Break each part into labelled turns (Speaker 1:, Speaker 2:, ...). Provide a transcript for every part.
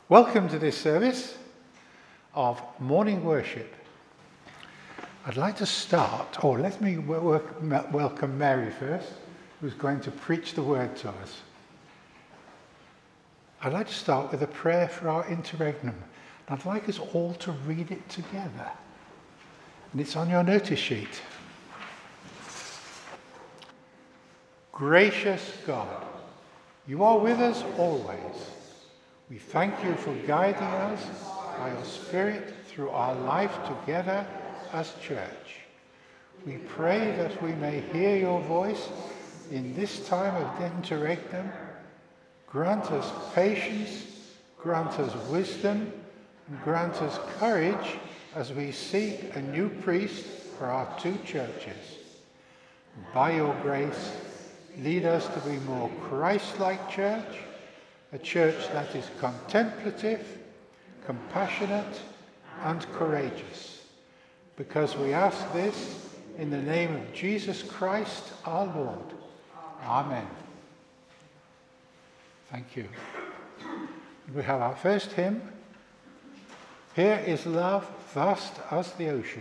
Speaker 1: Welcome to this service of morning worship. I'd like to start, let me welcome Mary first, who's going to preach the word to us. I'd like to start with a prayer for our interregnum. I'd like us all to read it together. And it's on your notice sheet. Gracious God, you are with us always. We thank you for guiding us by your Spirit through our life together as church. We pray that we may hear your voice in this time of interregnum. Grant us patience, grant us wisdom, and grant us courage as we seek a new priest for our two churches. By your grace, lead us to be more Christ-like church, a church that is contemplative, compassionate, and courageous. Because we ask this in the name of Jesus Christ, our Lord. Amen. Thank you. We have our first hymn. Here is love vast as the ocean.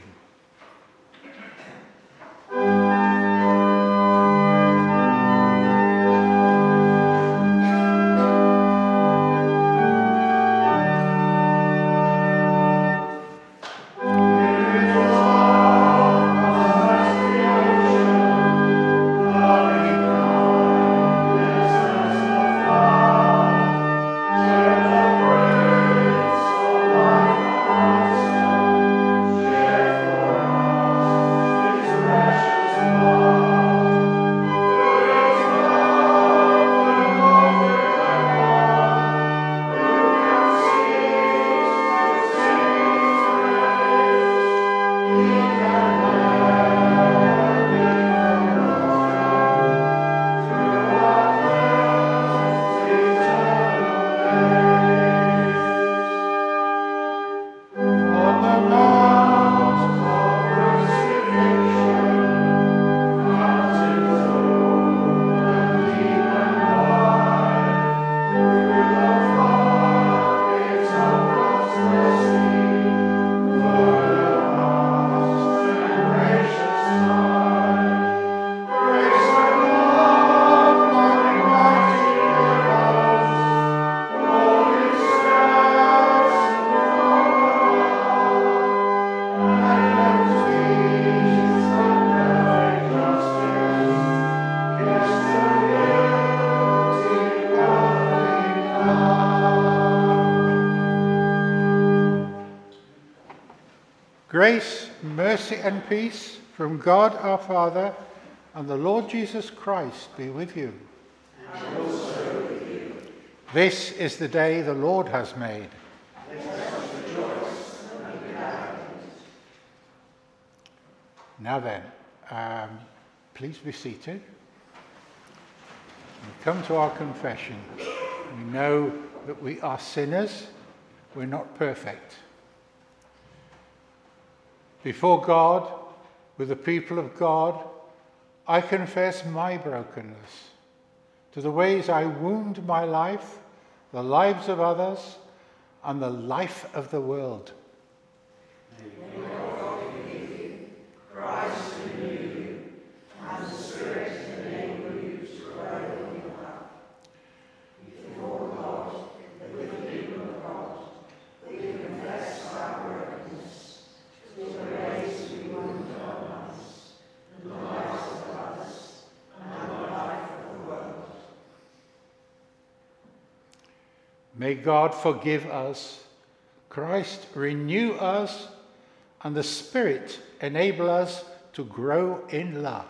Speaker 1: Grace, mercy, and peace from God our Father and the Lord Jesus Christ be with you.
Speaker 2: And also with you.
Speaker 1: This is the day the Lord has made.
Speaker 2: Let us rejoice and be glad.
Speaker 1: Now then, please be seated. We come to our confession. We know that we are sinners. We're not perfect. Before God, with the people of God, I confess my brokenness to the ways I wound my life, the lives of others, and the life of the world.
Speaker 2: May God forgive you, Christ renew you, and the Spirit enable you to grow in your heart. Before God, with the people of God, we confess our brokenness to the ways we wound our lives, the lives of others, and the life of the world.
Speaker 1: May God forgive us, Christ renew us, and the Spirit enable us to grow in love.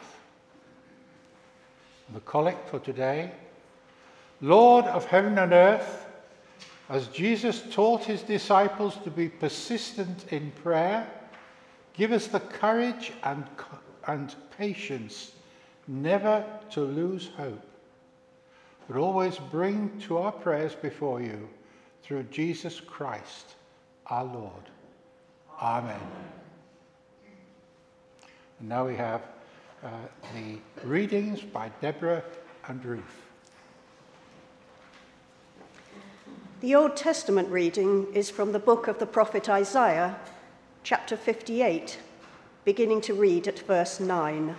Speaker 1: The collect for today. Lord of heaven and earth, as Jesus taught his disciples to be persistent in prayer, give us the courage and patience never to lose hope, but always bring to our prayers before you through Jesus Christ, our Lord. Amen. And now we have the readings by Deborah and Ruth.
Speaker 3: The Old Testament reading is from the book of the prophet Isaiah, chapter 58, beginning to read at verse 9.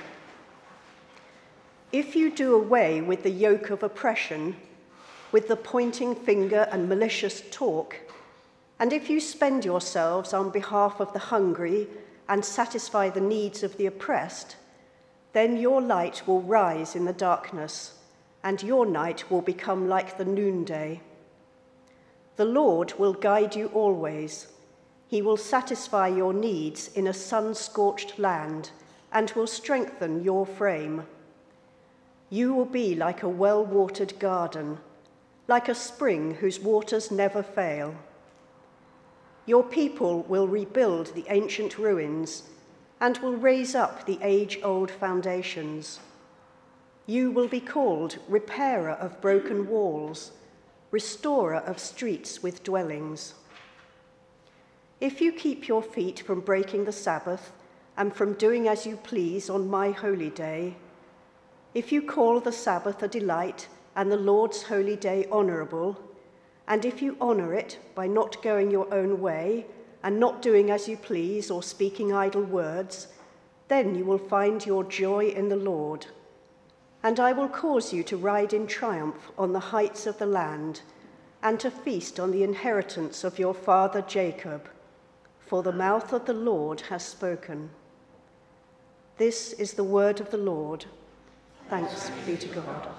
Speaker 3: If you do away with the yoke of oppression, with the pointing finger and malicious talk, and if you spend yourselves on behalf of the hungry and satisfy the needs of the oppressed, then your light will rise in the darkness, and your night will become like the noonday. The Lord will guide you always. He will satisfy your needs in a sun-scorched land and will strengthen your frame. You will be like a well-watered garden, like a spring whose waters never fail. Your people will rebuild the ancient ruins and will raise up the age-old foundations. You will be called repairer of broken walls, restorer of streets with dwellings. If you keep your feet from breaking the Sabbath and from doing as you please on my holy day, if you call the Sabbath a delight and the Lord's holy day honorable, and if you honor it by not going your own way and not doing as you please or speaking idle words, then you will find your joy in the Lord. And I will cause you to ride in triumph on the heights of the land, and to feast on the inheritance of your father Jacob, for the mouth of the Lord has spoken. This is the word of the Lord. Thanks be to God.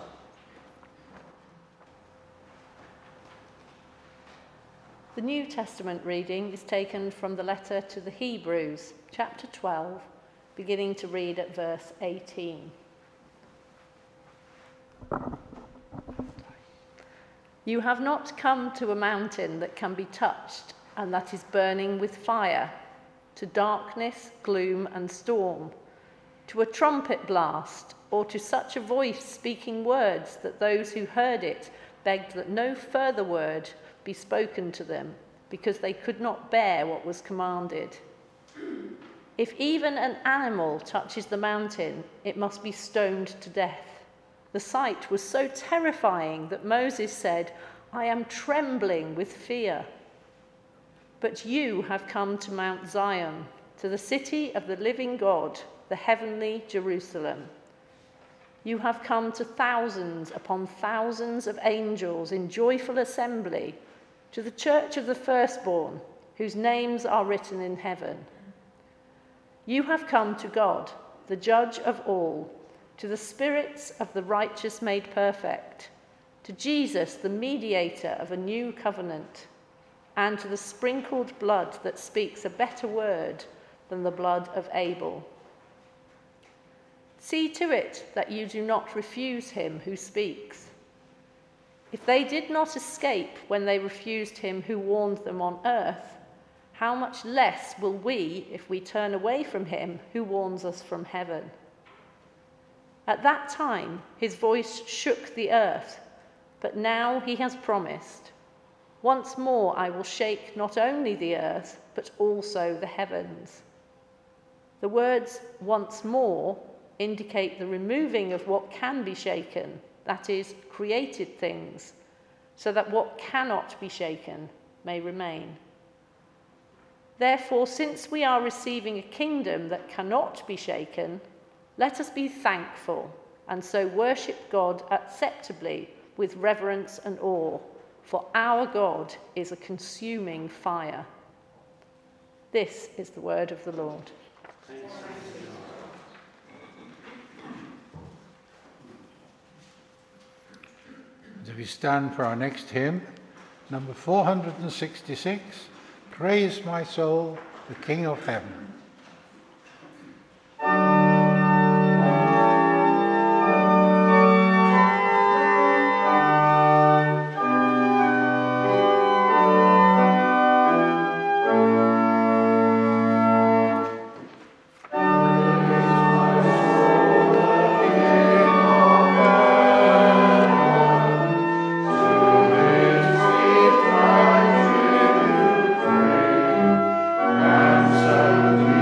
Speaker 4: The New Testament reading is taken from the letter to the Hebrews, chapter 12, beginning to read at verse 18. You have not come to a mountain that can be touched and that is burning with fire, to darkness, gloom, and storm, to a trumpet blast, or to such a voice speaking words that those who heard it begged that no further word be spoken to them, because they could not bear what was commanded. If even an animal touches the mountain, it must be stoned to death. The sight was so terrifying that Moses said, I am trembling with fear. But you have come to Mount Zion, to the city of the living God, the heavenly Jerusalem. You have come to thousands upon thousands of angels in joyful assembly, to the church of the firstborn, whose names are written in heaven. You have come to God, the judge of all, to the spirits of the righteous made perfect, to Jesus, the mediator of a new covenant, and to the sprinkled blood that speaks a better word than the blood of Abel. See to it that you do not refuse him who speaks. If they did not escape when they refused him who warned them on earth, how much less will we if we turn away from him who warns us from heaven? At that time, his voice shook the earth, but now he has promised, once more I will shake not only the earth, but also the heavens. The words once more indicate the removing of what can be shaken, that is, created things, so that what cannot be shaken may remain. Therefore, since we are receiving a kingdom that cannot be shaken, let us be thankful and so worship God acceptably with reverence and awe, for our God is a consuming fire. This is the word of the Lord.
Speaker 1: As we stand for our next hymn, number 466, Praise My Soul, the King of Heaven.
Speaker 2: And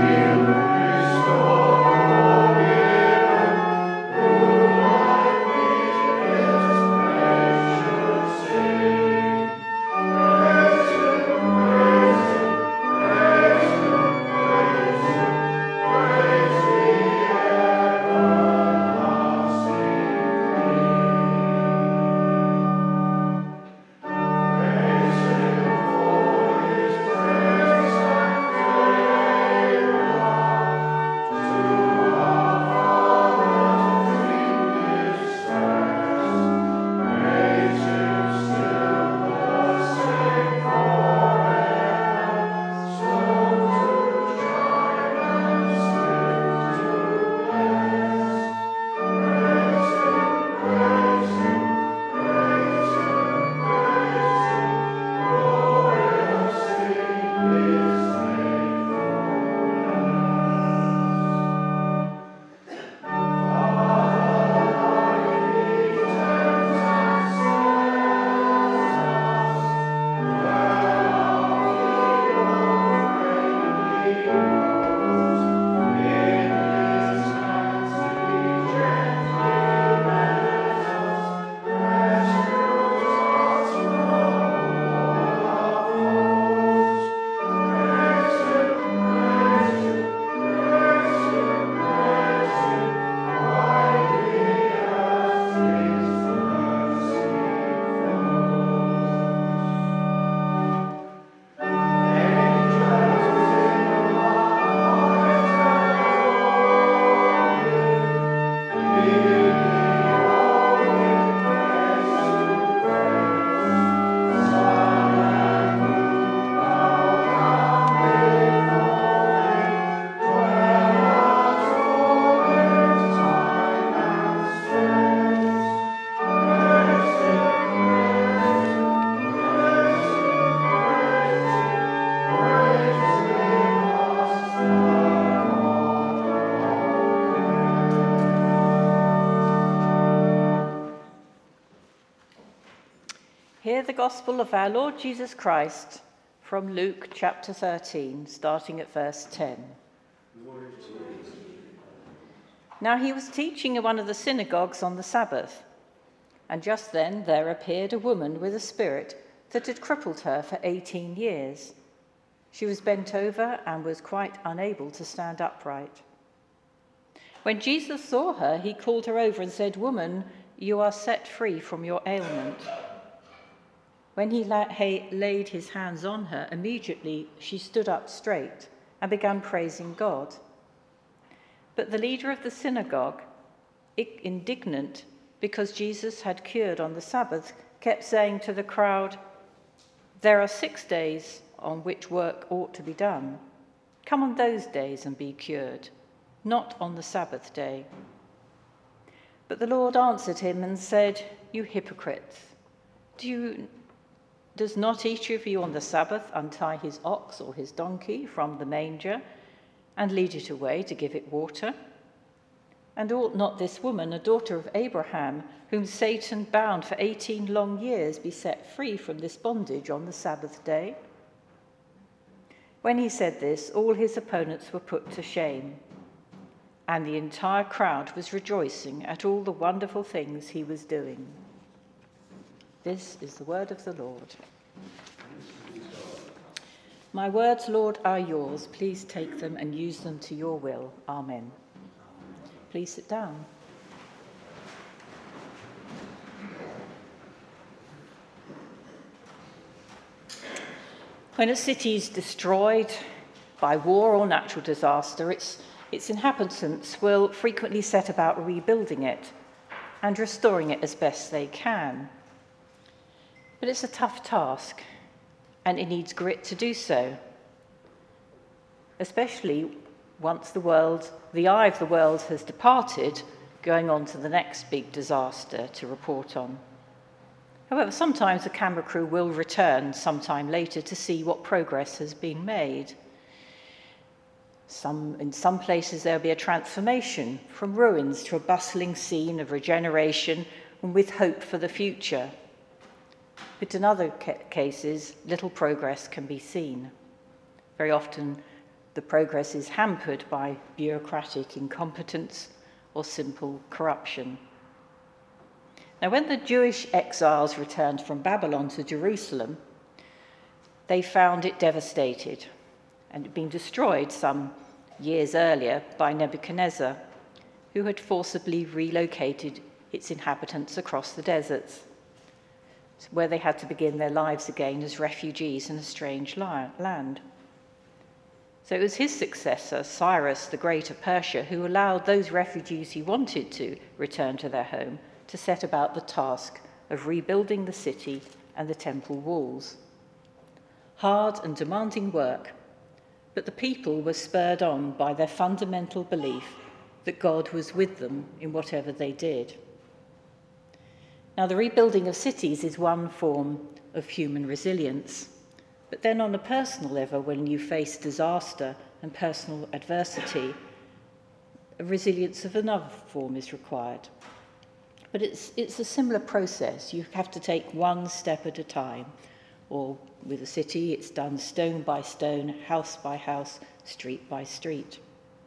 Speaker 5: Hear the gospel of our Lord Jesus Christ from Luke chapter 13, starting at verse 10. Now he was teaching in one of the synagogues on the Sabbath, and just then there appeared a woman with a spirit that had crippled her for 18 years. She was bent over and was quite unable to stand upright. When Jesus saw her, he called her over and said, "Woman, you are set free from your ailment." When he laid his hands on her, immediately she stood up straight and began praising God. But the leader of the synagogue, indignant because Jesus had cured on the Sabbath, kept saying to the crowd, "There are 6 days on which work ought to be done. Come on those days and be cured, not on the Sabbath day." But the Lord answered him and said, "You hypocrites, does not each of you on the Sabbath untie his ox or his donkey from the manger and lead it away to give it water? And ought not this woman, a daughter of Abraham, whom Satan bound for 18 long years, be set free from this bondage on the Sabbath day?" When he said this, all his opponents were put to shame, and the entire crowd was rejoicing at all the wonderful things he was doing. This is the word of the Lord. My words, Lord, are yours. Please take them and use them to your will. Amen. Please sit down. When a city is destroyed by war or natural disaster, its inhabitants will frequently set about rebuilding it and restoring it as best they can. But it's a tough task, and it needs grit to do so, especially once the eye of the world has departed, going on to the next big disaster to report on. However, sometimes the camera crew will return sometime later to see what progress has been made. In some places there'll be a transformation from ruins to a bustling scene of regeneration and with hope for the future. But in other cases, little progress can be seen. Very often, the progress is hampered by bureaucratic incompetence or simple corruption. Now, when the Jewish exiles returned from Babylon to Jerusalem, they found it devastated and had been destroyed some years earlier by Nebuchadnezzar, who had forcibly relocated its inhabitants across the deserts, where they had to begin their lives again as refugees in a strange land. So it was his successor, Cyrus the Great of Persia, who allowed those refugees who wanted to return to their home to set about the task of rebuilding the city and the temple walls. Hard and demanding work, but the people were spurred on by their fundamental belief that God was with them in whatever they did. Now, the rebuilding of cities is one form of human resilience, but then on a personal level, when you face disaster and personal adversity, a resilience of another form is required. But it's a similar process. You have to take one step at a time, or with a city, it's done stone by stone, house by house, street by street.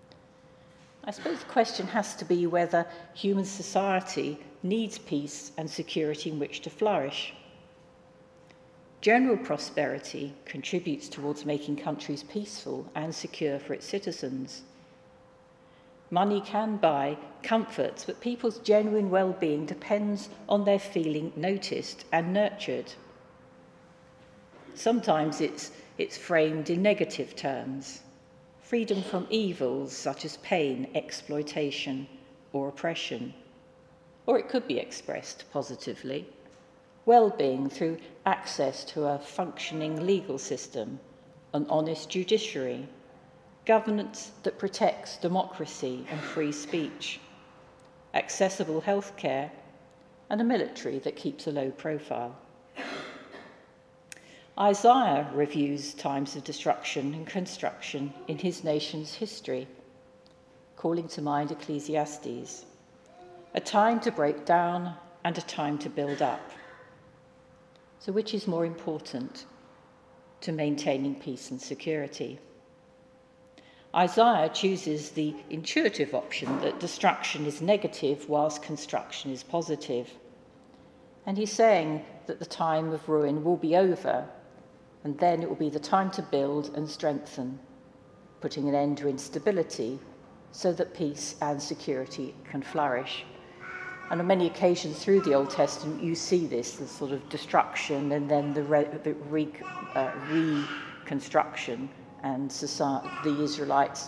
Speaker 5: I suppose the question has to be whether human society needs peace and security in which to flourish. General prosperity contributes towards making countries peaceful and secure for its citizens. Money can buy comforts, but people's genuine well-being depends on their feeling noticed and nurtured. Sometimes it's framed in negative terms. Freedom from evils such as pain, exploitation, or oppression. Or it could be expressed positively. Well-being through access to a functioning legal system, an honest judiciary, governance that protects democracy and free speech, accessible healthcare, and a military that keeps a low profile. Isaiah reviews times of destruction and construction in his nation's history, calling to mind Ecclesiastes, a time to break down and a time to build up. So which is more important to maintaining peace and security? Isaiah chooses the intuitive option that destruction is negative whilst construction is positive. And he's saying that the time of ruin will be over, and then it will be the time to build and strengthen, putting an end to instability so that peace and security can flourish. And on many occasions through the Old Testament, you see this, the sort of destruction and then the reconstruction, and the Israelites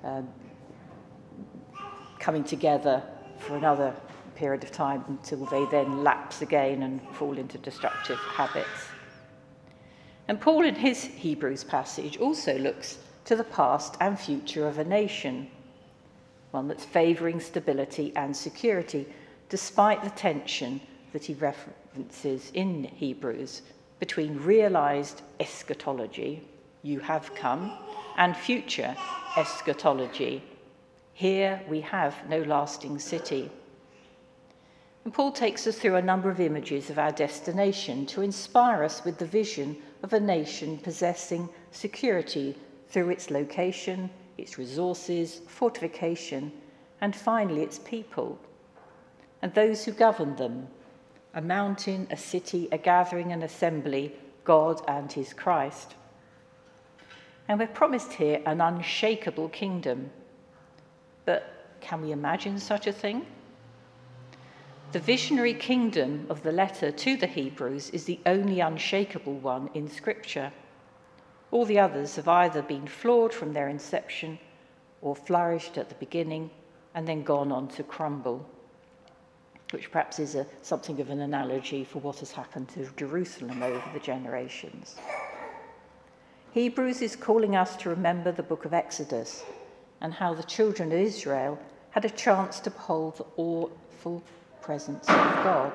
Speaker 5: coming together for another period of time until they then lapse again and fall into destructive habits. And Paul, in his Hebrews passage, also looks to the past and future of a nation, one that's favouring stability and security, despite the tension that he references in Hebrews between realised eschatology, you have come, and future eschatology, here we have no lasting city. And Paul takes us through a number of images of our destination to inspire us with the vision of a nation possessing security through its location, its resources, fortification, and finally its people, and those who govern them, a mountain, a city, a gathering, an assembly, God and his Christ. And we're promised here an unshakable kingdom. But can we imagine such a thing? The visionary kingdom of the letter to the Hebrews is the only unshakable one in Scripture. All the others have either been flawed from their inception or flourished at the beginning and then gone on to crumble, which perhaps is something of an analogy for what has happened to Jerusalem over the generations. Hebrews is calling us to remember the book of Exodus and how the children of Israel had a chance to behold the awful presence of God.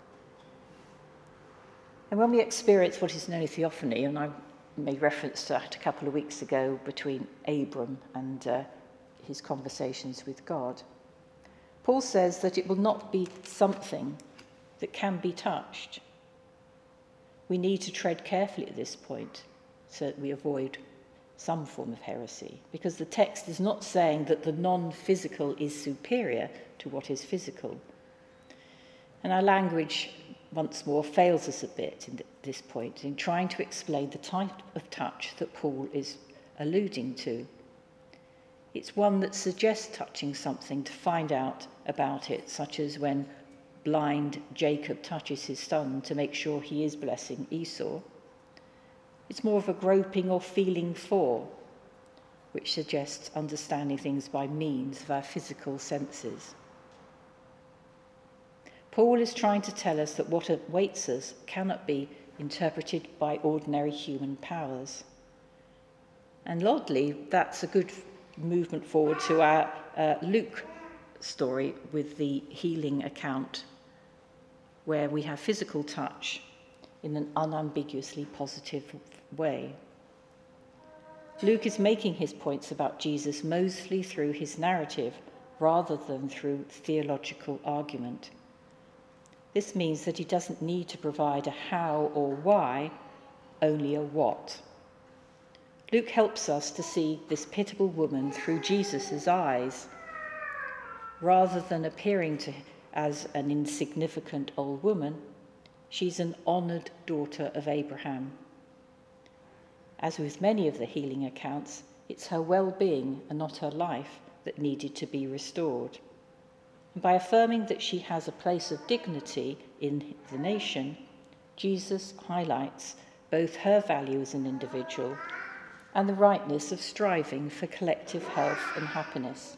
Speaker 5: And when we experience what is known as theophany, and I made reference to that a couple of weeks ago between Abram and his conversations with God, Paul says that it will not be something that can be touched. We need to tread carefully at this point so that we avoid some form of heresy, because the text is not saying that the non-physical is superior to what is physical. And our language, once more, fails us a bit at this point in trying to explain the type of touch that Paul is alluding to. It's one that suggests touching something to find out about it, such as when blind Jacob touches his son to make sure he is blessing Esau. It's more of a groping or feeling for, which suggests understanding things by means of our physical senses. Paul is trying to tell us that what awaits us cannot be interpreted by ordinary human powers. And oddly, that's a good movement forward to our Luke story with the healing account, where we have physical touch in an unambiguously positive way. Luke is making his points about Jesus mostly through his narrative rather than through theological argument. This means that he doesn't need to provide a how or why, only a what. Luke helps us to see this pitiable woman through Jesus' eyes. Rather than appearing as an insignificant old woman, she's an honoured daughter of Abraham. As with many of the healing accounts, it's her well-being and not her life that needed to be restored. And by affirming that she has a place of dignity in the nation, Jesus highlights both her value as an individual and the rightness of striving for collective health and happiness.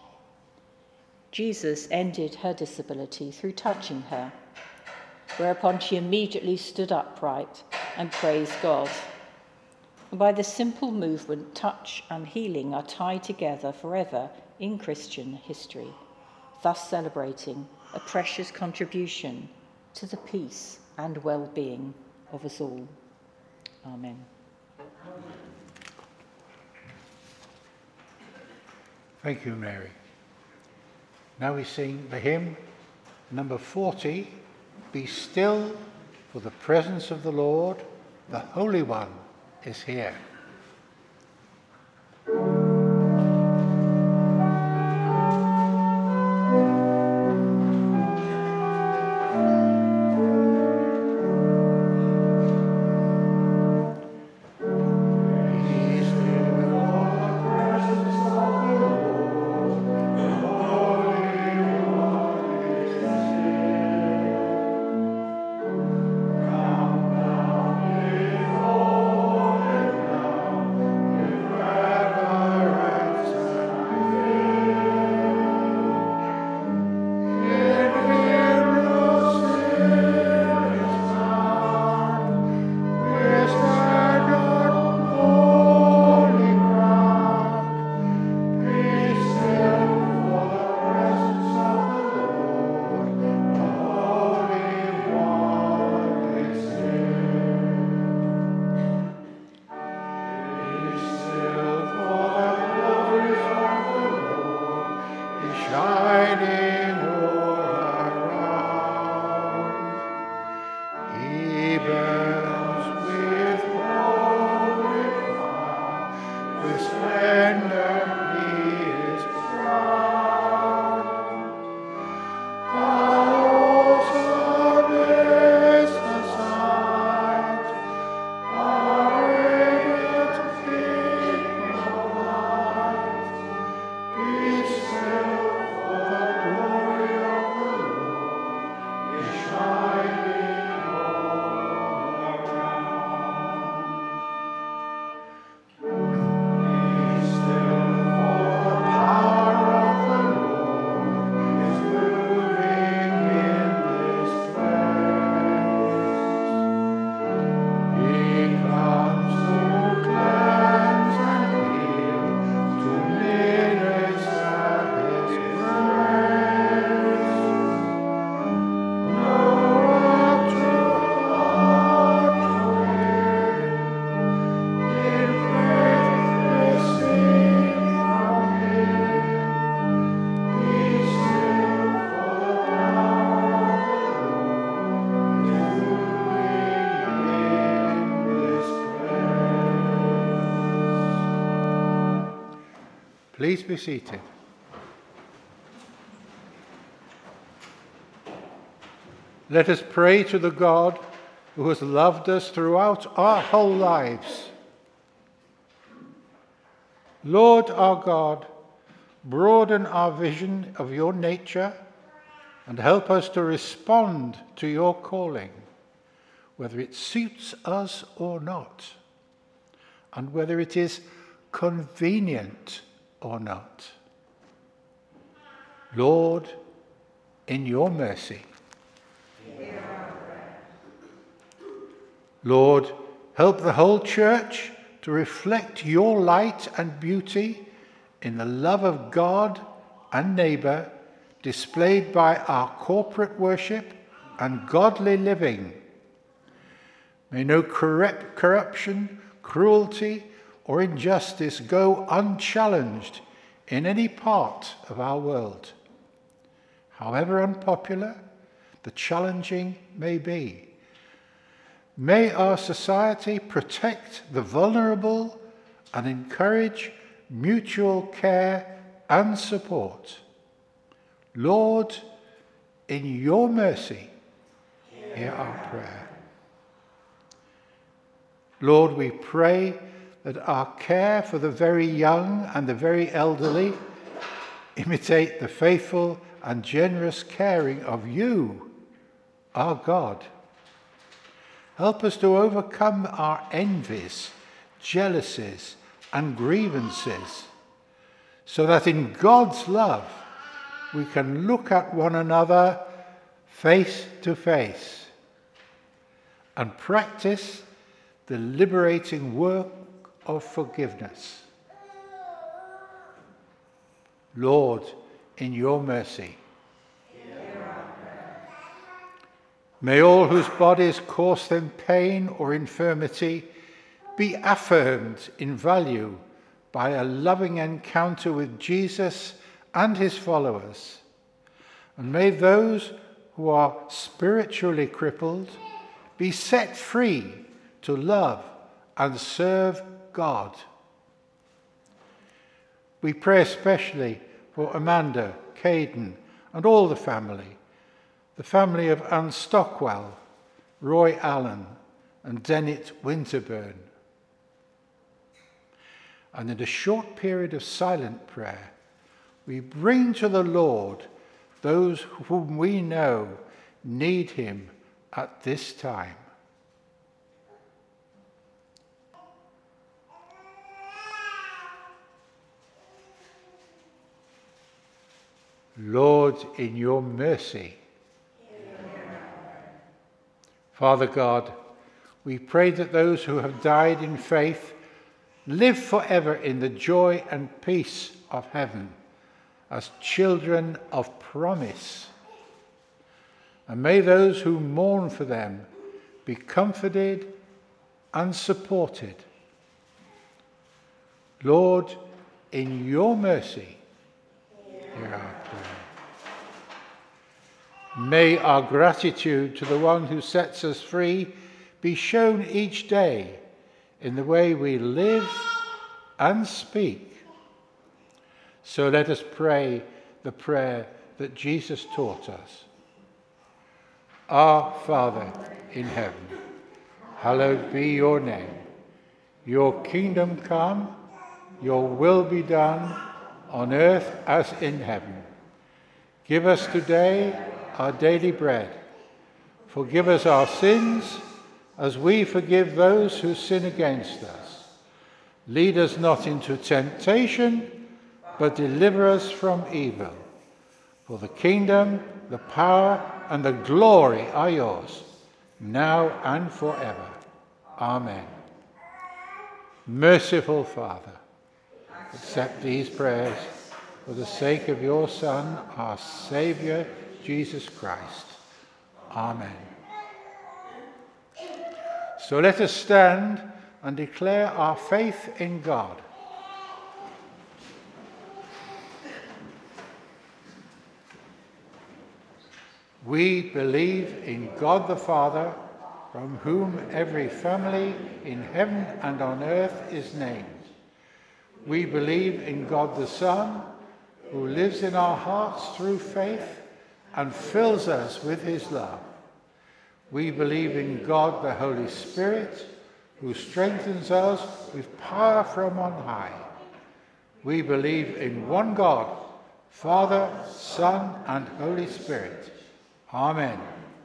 Speaker 5: Jesus ended her disability through touching her, whereupon she immediately stood upright and praised God. And by this simple movement, touch and healing are tied together forever in Christian history, thus celebrating a precious contribution to the peace and well-being of us all. Amen.
Speaker 1: Thank you, Mary. Now we sing the hymn number 40, Be Still for the presence of the Lord, the Holy One, is here. Please be seated. Let us pray to the God who has loved us throughout our whole lives. Lord our God, broaden our vision of your nature and help us to respond to your calling, whether it suits us or not, and whether it is convenient or not. Lord, in your mercy. Lord, help the whole church to reflect your light and beauty in the love of God and neighbour displayed by our corporate worship and godly living. May no corruption, cruelty, or injustice go unchallenged in any part of our world, however unpopular the challenging may be. May our society protect the vulnerable and encourage mutual care and support. Lord, in your mercy, hear our prayer. Lord, we pray that our care for the very young and the very elderly imitate the faithful and generous caring of you, our God. Help us to overcome our envies, jealousies, and grievances, so that in God's love we can look at one another face to face and practice the liberating work of forgiveness. Lord, in your mercy. May all whose bodies cause them pain or infirmity be affirmed in value by a loving encounter with Jesus and his followers. And may those who are spiritually crippled be set free to love and serve God. We pray especially for Amanda, Caden, and all the family of Anne Stockwell, Roy Allen, and Dennett Winterburn. And in a short period of silent prayer, we bring to the Lord those whom we know need him at this time. Lord, in your mercy. Father God, we pray that those who have died in faith live forever in the joy and peace of heaven as children of promise. And may those who mourn for them be comforted and supported. Lord, in your mercy, hear our prayer. May our gratitude to the one who sets us free be shown each day in the way we live and speak. So let us pray the prayer that Jesus taught us. Our Father in heaven, hallowed be your name. Your kingdom come, your will be done on earth as in heaven. Give us today our daily bread. Forgive us our sins as we forgive those who sin against us. Lead us not into temptation, but deliver us from evil. For the kingdom, the power, and the glory are yours, now and forever. Amen. Merciful Father, accept these prayers for the sake of your Son, our Saviour, Jesus Christ. Amen. So let us stand and declare our faith in God. We believe in God the Father, from whom every family in heaven and on earth is named. We believe in God the Son, who lives in our hearts through faith and fills us with his love. We believe in God the Holy Spirit, who strengthens us with power from on high. We believe in one God, Father, Son, and Holy Spirit. Amen.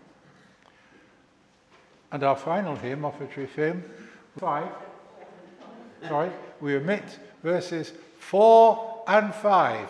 Speaker 1: And our final hymn, offertory hymn, 5. We omit verses 4 and 5.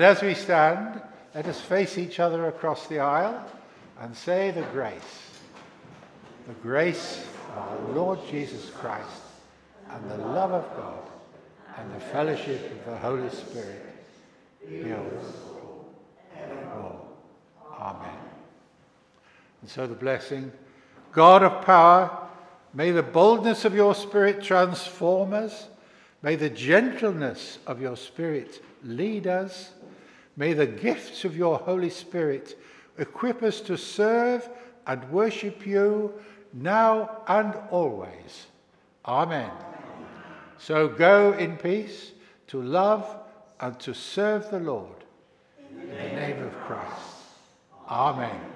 Speaker 1: And as we stand, let us face each other across the aisle and say the grace. The grace of our Lord Jesus Christ, and the love of God, and the fellowship of the Holy Spirit be with us all. Amen. And so the blessing. God of power, may the boldness of your Spirit transform us. May the gentleness of your Spirit lead us. May the gifts of your Holy Spirit equip us to serve and worship you now and always. Amen. So go in peace to love and to serve the Lord. In the name of Christ. Amen.